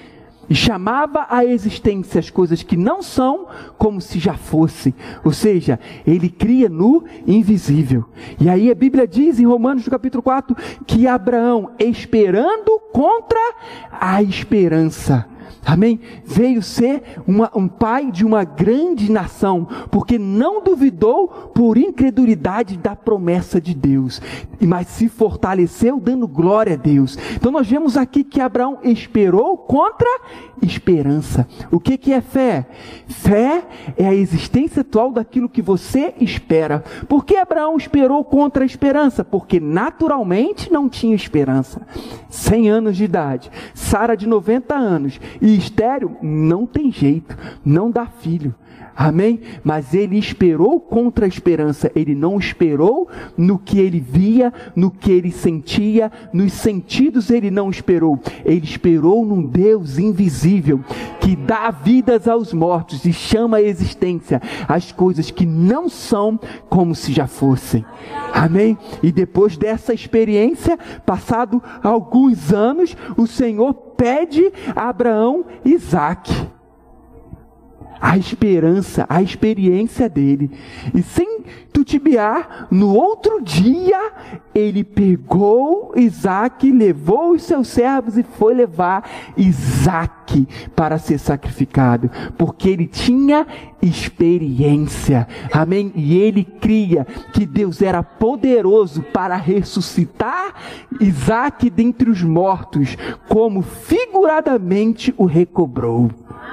Speaker 2: e chamava à existência as coisas que não são como se já fossem. Ou seja, ele cria no invisível. E aí a Bíblia diz em Romanos no capítulo quatro que Abraão, esperando contra a esperança, amém? Veio ser uma, um pai de uma grande nação, porque não duvidou por incredulidade da promessa de Deus, mas se fortaleceu dando glória a Deus. Então nós vemos aqui que Abraão esperou contra esperança. O que que é fé? Fé é a existência atual daquilo que você espera. Por que Abraão esperou contra a esperança? Porque naturalmente não tinha esperança. cem anos de idade, Sara de noventa anos, e estéril, não tem jeito, não dá filho. Amém? Mas ele esperou contra a esperança. Ele não esperou no que ele via, no que ele sentia, nos sentidos ele não esperou. Ele esperou num Deus invisível, que dá vidas aos mortos e chama à existência as coisas que não são como se já fossem. Amém? E depois dessa experiência, passado alguns anos, o Senhor pede a Abraão Isaque. A esperança, a experiência dele. E sem titubear, no outro dia, ele pegou Isaque, levou os seus servos e foi levar Isaque para ser sacrificado. Porque ele tinha experiência. Amém? E ele cria que Deus era poderoso para ressuscitar Isaque dentre os mortos, como figuradamente o recobrou.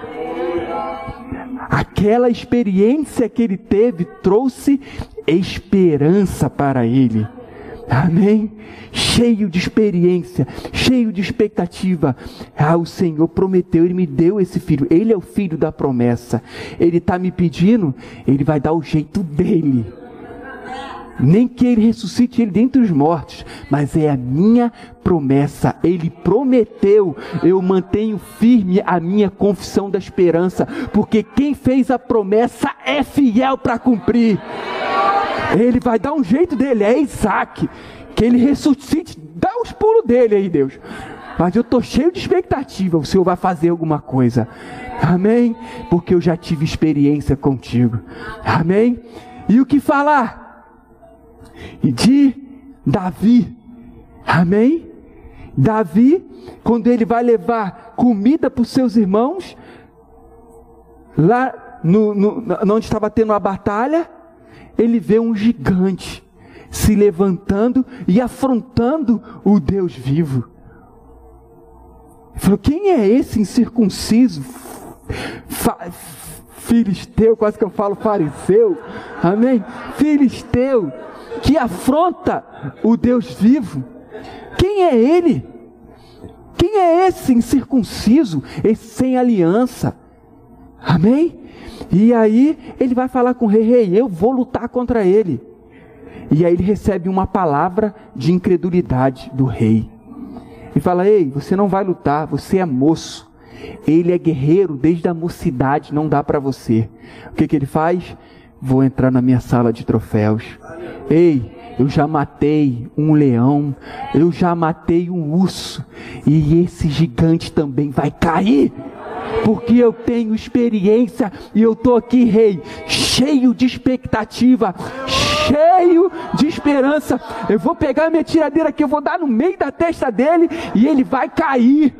Speaker 2: Aquela experiência que ele teve trouxe esperança para ele. Amém? Cheio de experiência, cheio de expectativa. Ah, o Senhor prometeu, Ele me deu esse filho. Ele é o filho da promessa. Ele está me pedindo, Ele vai dar o jeito dele. Nem que Ele ressuscite ele dentre os mortos, mas é a minha promessa. Ele prometeu, eu mantenho firme a minha confissão da esperança, porque quem fez a promessa é fiel para cumprir. Ele vai dar um jeito dele, é Isaque, que ele ressuscite, dá os pulos dele aí, Deus. Mas eu estou cheio de expectativa, o Senhor vai fazer alguma coisa. Amém? Porque eu já tive experiência contigo. Amém? E o que falar? E de Davi, amém? Davi, quando ele vai levar comida para os seus irmãos, lá no, no, onde estava tendo a batalha, ele vê um gigante se levantando e afrontando o Deus vivo. Ele falou, quem é esse incircunciso? Fa- Filisteu, quase que eu falo fariseu, amém? Filisteu, que afronta o Deus vivo. Quem é ele? Quem é esse incircunciso, esse sem aliança? Amém? E aí ele vai falar com o rei, rei, eu vou lutar contra ele. E aí ele recebe uma palavra de incredulidade do rei. Ele fala, ei, você não vai lutar, você é moço. Ele é guerreiro desde a mocidade, não dá para você. O que que ele faz? Vou entrar na minha sala de troféus. Ei, eu já matei um leão, eu já matei um urso, e esse gigante também vai cair, porque eu tenho experiência, e eu estou aqui, rei, cheio de expectativa, cheio de esperança. Eu vou pegar minha tiradeira aqui, eu vou dar no meio da testa dele, e ele vai cair.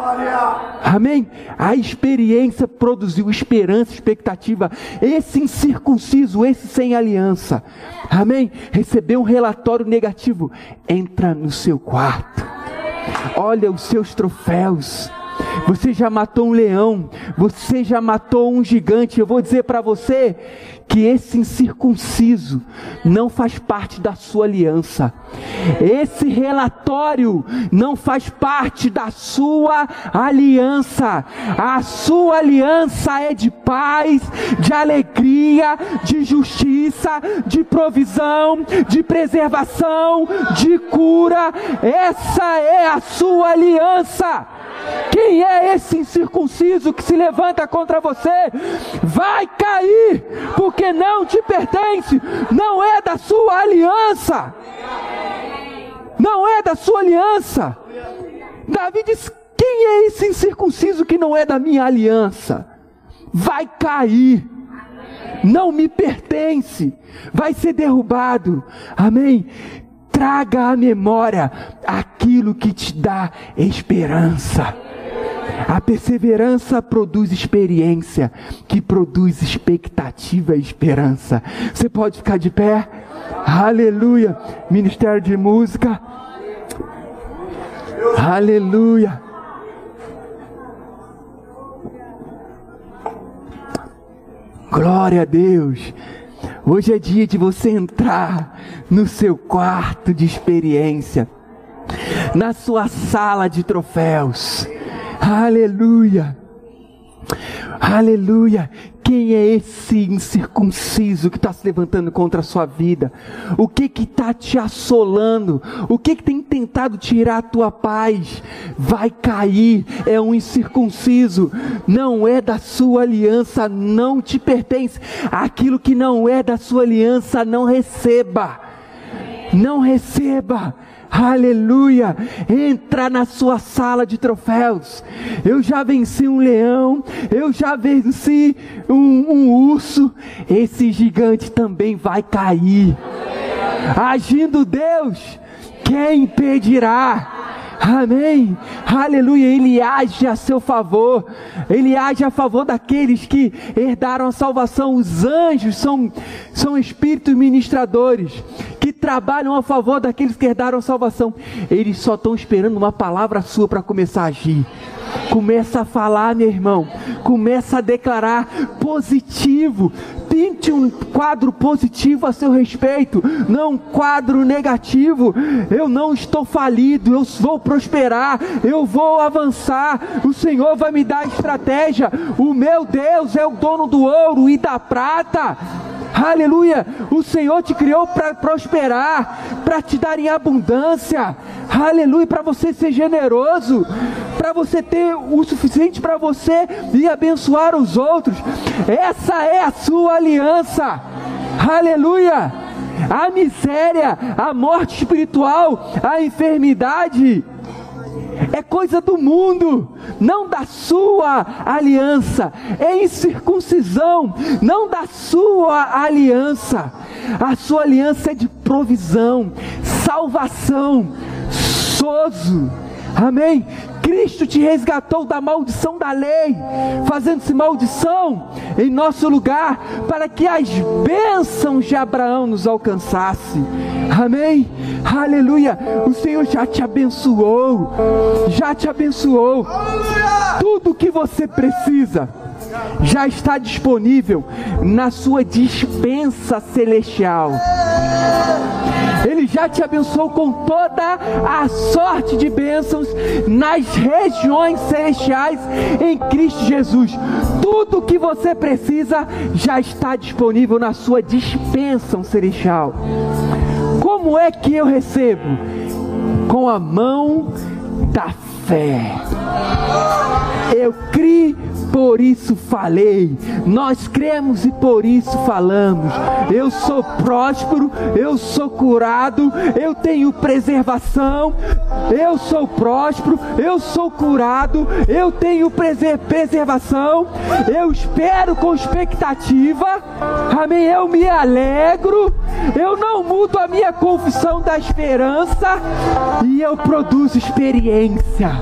Speaker 2: Amém? A experiência produziu esperança, expectativa. Esse incircunciso, esse sem aliança, amém? Recebeu um relatório negativo. Entra no seu quarto, olha os seus troféus. Você já matou um leão, você já matou um gigante. Eu vou dizer para você que esse incircunciso não faz parte da sua aliança. Esse relatório não faz parte da sua aliança. A sua aliança é de paz, de alegria, de justiça, de provisão, de preservação, de cura. Essa é a sua aliança. Quem é esse incircunciso que se levanta contra você? Vai cair, porque não te pertence, não é da sua aliança. Não é da sua aliança. Davi diz, quem Quem é esse incircunciso que não é da minha aliança? Vai cair. Não me pertence. Vai ser derrubado. Amém? Traga à memória aquilo que te dá esperança. A perseverança produz experiência, que produz expectativa e esperança. Você pode ficar de pé? Aleluia. Ministério de música. Aleluia. Glória a Deus. Hoje é dia de você entrar no seu quarto de experiência, na sua sala de troféus. Aleluia. Aleluia. Quem é esse incircunciso que está se levantando contra a sua vida? O que que está te assolando? O que que tem tentado tirar a tua paz? Vai cair. É um incircunciso. Não é da sua aliança, não te pertence. Aquilo que não é da sua aliança, não receba. Não receba. Aleluia. Entra na sua sala de troféus. Eu já venci um leão, eu já venci um, um urso. Esse gigante também vai cair. Agindo Deus, quem impedirá? Amém, aleluia. Ele age a seu favor. Ele age a favor daqueles que herdaram a salvação. Os anjos são, são espíritos ministradores que trabalham a favor daqueles que herdaram a salvação. Eles só estão esperando uma palavra sua para começar a agir. Começa a falar, meu irmão. Começa a declarar positivo. Pinte um quadro positivo a seu respeito, não um quadro negativo. Eu não estou falido, eu vou prosperar, eu vou avançar. O Senhor vai me dar estratégia. O meu Deus é o dono do ouro e da prata. Aleluia. O Senhor te criou para prosperar, para te dar em abundância. Aleluia. Para você ser generoso, para você ter o suficiente para você e abençoar os outros. Essa é a sua aliança. Aleluia. A miséria, a morte espiritual, a enfermidade é coisa do mundo, não da sua aliança. É incircuncisão, não da sua aliança. A sua aliança é de provisão, salvação, sozo. Amém? Cristo te resgatou da maldição da lei, fazendo-se maldição em nosso lugar, para que as bênçãos de Abraão nos alcançassem. Amém? Aleluia. O Senhor já te abençoou, já te abençoou. Tudo o que você precisa já está disponível na sua despensa celestial. Ele já te abençoou com toda a sorte de bênçãos nas regiões celestiais em Cristo Jesus. Tudo o que você precisa já está disponível na sua despensa celestial. Como é que eu recebo? Com a mão da fé. Eu criei, por isso falei. Nós cremos e por isso falamos. Eu sou próspero, eu sou curado, eu tenho preservação. Eu sou próspero, eu sou curado, eu tenho preservação. Eu espero com expectativa. Amém. Eu me alegro. Eu não mudo a minha confissão da esperança. E eu produzo experiência.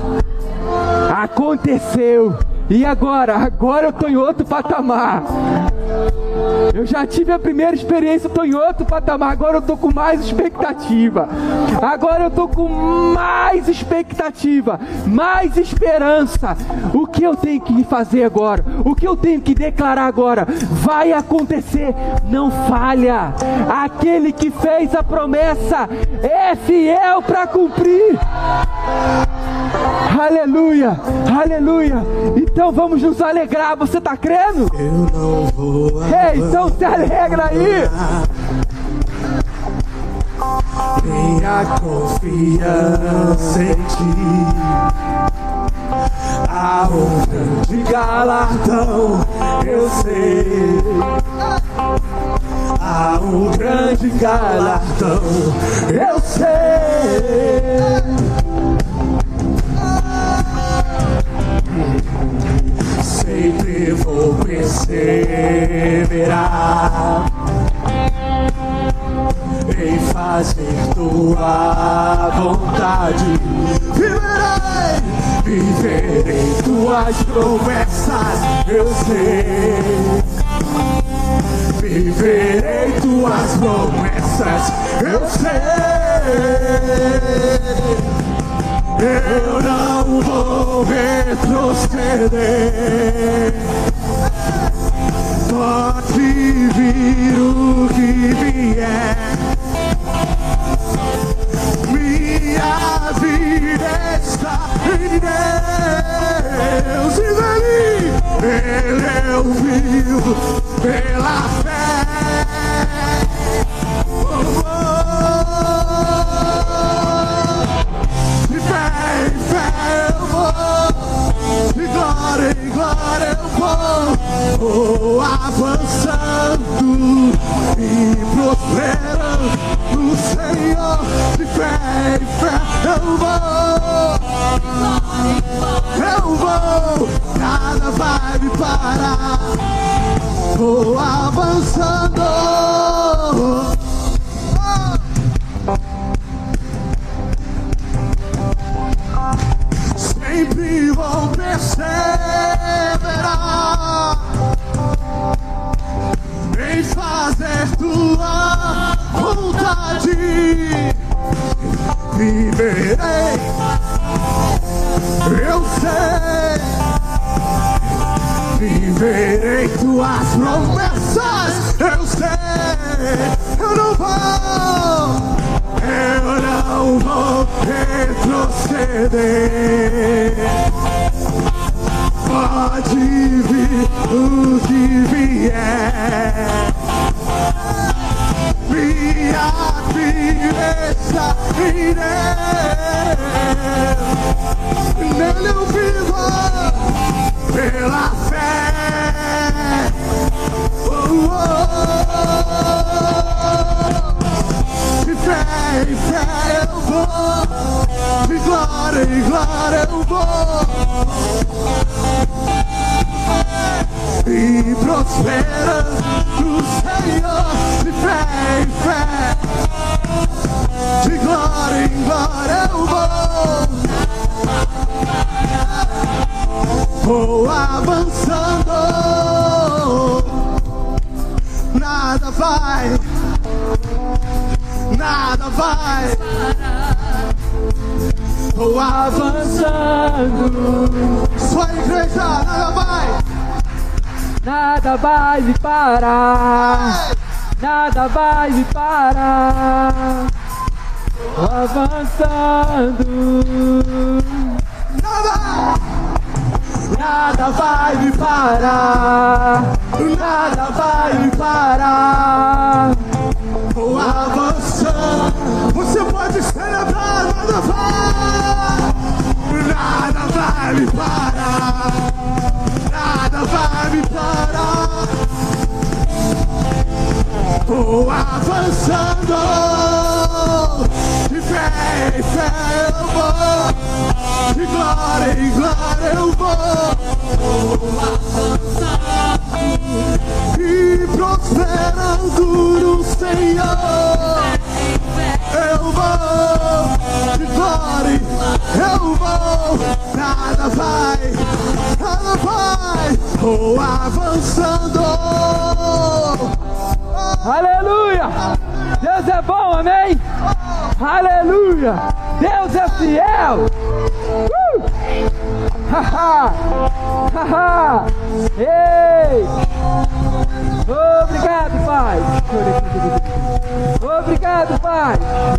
Speaker 2: Aconteceu. E agora? Agora eu estou em outro patamar. Eu já tive a primeira experiência, eu estou em outro patamar. Agora eu estou com mais expectativa. Agora eu estou com mais expectativa, mais esperança. O que eu tenho que fazer agora? O que eu tenho que declarar agora? Vai acontecer. Não falha. Aquele que fez a promessa é fiel para cumprir. Aleluia, aleluia. Então vamos nos alegrar. Você está crendo?
Speaker 3: Eu não vou
Speaker 2: Ei, então se alegra aí.
Speaker 3: Tenha confiança em ti. Há um grande galardão, eu sei. Há um grande galardão, eu sei. tua vontade. Viverei, viverei tuas promessas, eu sei. Viverei tuas promessas, eu sei. Eu não vou retroceder. Pode vir o que vier, minha vida está em Deus. E dali eu vivo pela fé. Oh, oh. De fé em fé eu vou, de glória em glória eu vou, oh, avançando e prosperando no Senhor. De fé em fé eu vou, eu vou, nada vai me parar, vou avançando. Sempre vou perseverar em fazer tua vontade. Viverei, eu sei. Viverei tuas promessas, eu sei. Eu não vou, eu não vou retroceder. Pode vir o que vier, minha vida está em Deus. Nele eu vivo pela fé. Oh, oh, oh. De fé em fé eu vou, de glória em glória eu vou, e prospera no Senhor. De fé em fé, de glória em glória eu vou, vou avançando. Nada vai, nada vai, vou avançando. Sua igreja, nada vai,
Speaker 2: nada vai me parar, nada vai me parar, vou avançando.
Speaker 3: Nada,
Speaker 2: nada vai me parar, nada vai me parar,
Speaker 3: vou avançando. Você pode celebrar, nada vai, nada vai me parar, nada vai me parar, vou avançando. De fé em fé eu vou, de glória em glória eu vou, e prosperando no Senhor. Eu vou, de glória eu vou, nada vai, nada vai, vou avançando.
Speaker 2: aleluia, Deus é bom, amém, aleluia, Deus é fiel, uh! haha, haha, ei, obrigado Pai, obrigado Pai,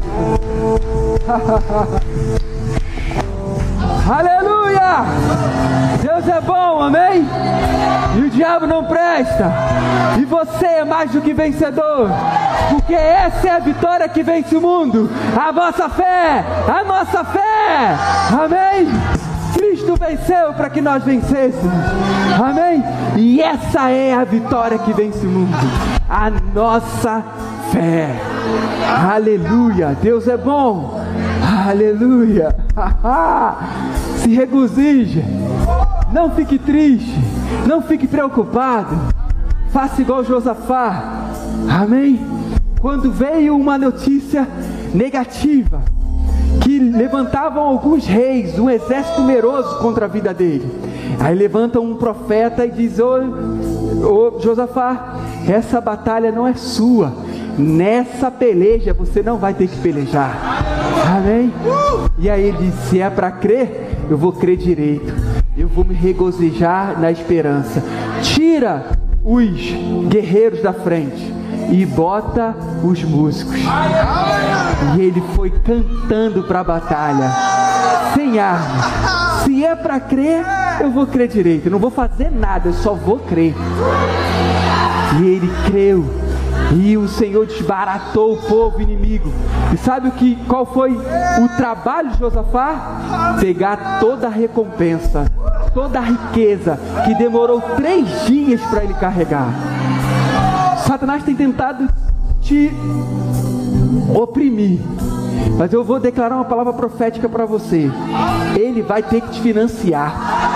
Speaker 2: aleluia, Deus é bom, amém, e o diabo não presta, e você é mais do que vencedor, porque essa é a vitória que vence o mundo, a nossa fé, a nossa fé, amém. Cristo venceu para que nós vencêssemos, amém? E essa é a vitória que vence o mundo, a nossa fé, aleluia, Deus é bom, aleluia, se regozije, não fique triste, não fique preocupado, faça igual Josafá, amém? quando veio uma notícia negativa, que levantavam alguns reis, um exército numeroso contra a vida dele. Aí levanta um profeta e diz: ô, ô Josafá, essa batalha não é sua, nessa peleja você não vai ter que pelejar. Amém? E aí ele diz: se é para crer, eu vou crer direito, eu vou me regozijar na esperança. Tira os guerreiros da frente e bota os músicos. E ele foi cantando para a batalha, sem armas. Se é para crer, eu vou crer direito, eu não vou fazer nada, eu só vou crer. E ele creu, e o Senhor desbaratou o povo inimigo. E sabe o que, qual foi o trabalho de Josafá? Pegar toda a recompensa, toda a riqueza, que demorou três dias para ele carregar. Satanás tem tentado te oprimir, mas eu vou declarar uma palavra profética para você. Ele vai ter que te financiar,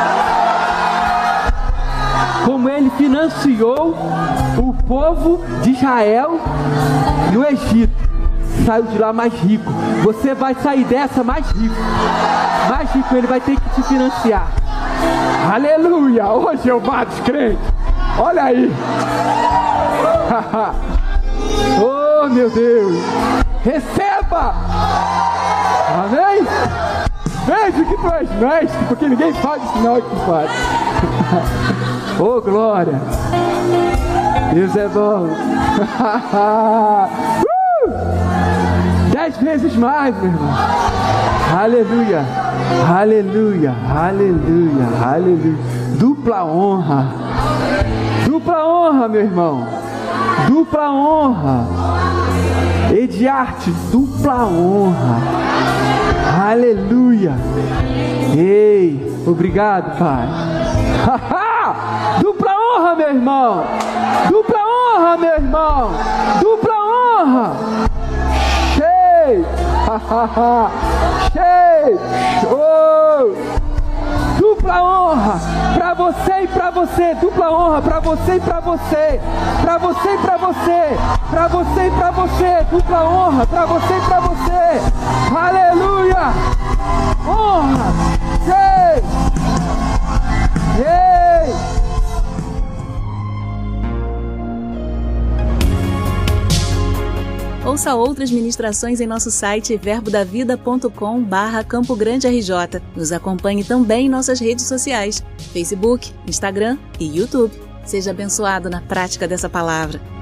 Speaker 2: como ele financiou o povo de Israel no Egito. Saiu de lá mais rico. Você vai sair dessa mais rico. Mais rico, ele vai ter que te financiar. Aleluia! Hoje eu mato os crentes. Olha aí. Oh, meu Deus. Receba. Amém? Veja que tu és mestre, porque ninguém faz o sinal que tu faz. Oh, glória. Deus é bom. uh! Dez vezes mais, meu irmão. Aleluia. Aleluia. Aleluia. Aleluia. Dupla honra. Dupla honra, meu irmão. Dupla honra. Ediarte, dupla honra. Aleluia. Ei, obrigado, Pai. Dupla honra, meu irmão. Dupla honra, meu irmão. Dupla honra. Cheio. Cheio. Oh. Dupla honra para você e para você. Dupla honra para você e para você. Para você e para você. Para você e para você. Dupla honra para você e para você. Aleluia. Honra. Ei. Ei.
Speaker 1: Ouça outras ministrações em nosso site verbo da vida ponto com barra Campo Grande R J. Nos acompanhe também em nossas redes sociais, Facebook, Instagram e YouTube. Seja abençoado na prática dessa palavra.